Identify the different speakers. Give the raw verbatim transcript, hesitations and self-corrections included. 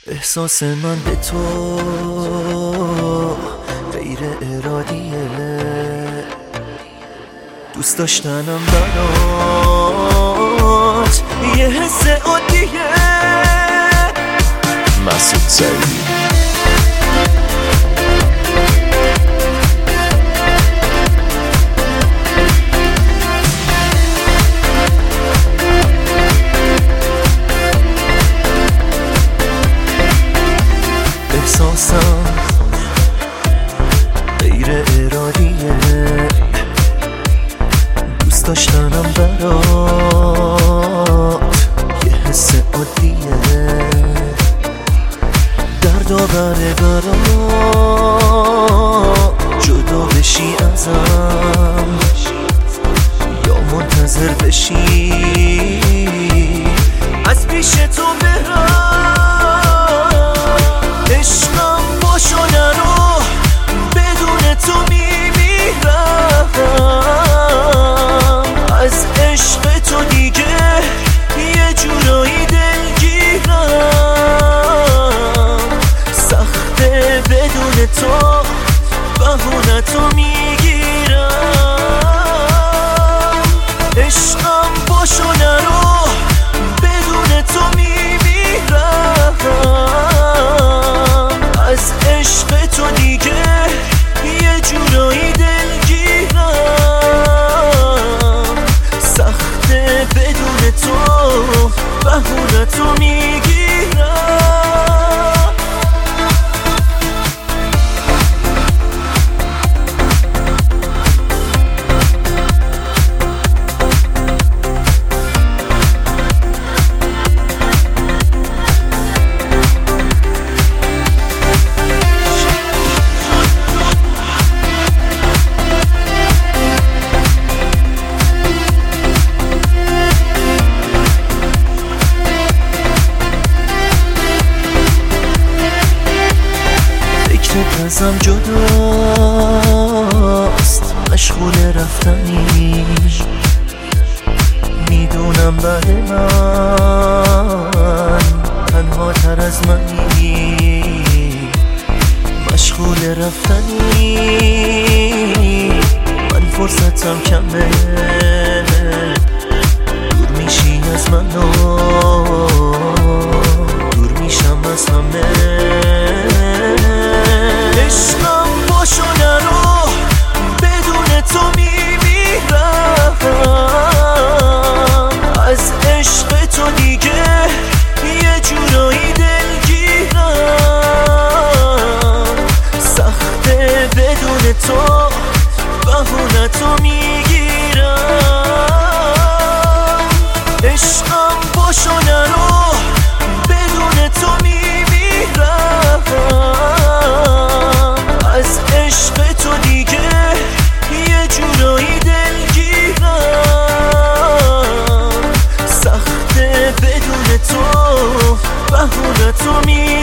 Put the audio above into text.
Speaker 1: احساس من به تو غیر ارادیه، دوست داشتنم برات یه حس عادیه.
Speaker 2: مسعود سعیدی.
Speaker 1: احساسم غیر ارادیه، دوست داشتنم برات یه حس عادیه. دردا بره برات جدا بشی ازم یا منتظر بشی از پیش تو برم. عشقم باشو نرو، بدون تو میمیرم. از عشق تو دیگه یه جورایی دلگیرم. سخته بدون تو بهونه تو میگیرم. عشقم باشو نرو، بدون تو میمیرم. از عشق تو دیگه یه جورایی دلگیرم. سخته بدون تو بهونه تو میگیرم. ازم جداست، مشغول رفتنی، میدونم برای من تنها تر از منی. مشغول رفتنی، من فرصتم کمه، دور میشی از من، دور میشم از همه. عشقم باشو نرو، بدون تو میمیرم. از عشق تو دیگه یه جورایی دلگیرم. سخته بدون تو بهونه تو میگیرم. عشقم باشو نرو، بدون تو میمیرم. از عشق تو دیگه یه جورایی دلگیرم. سخته بدون تو بهونه تو می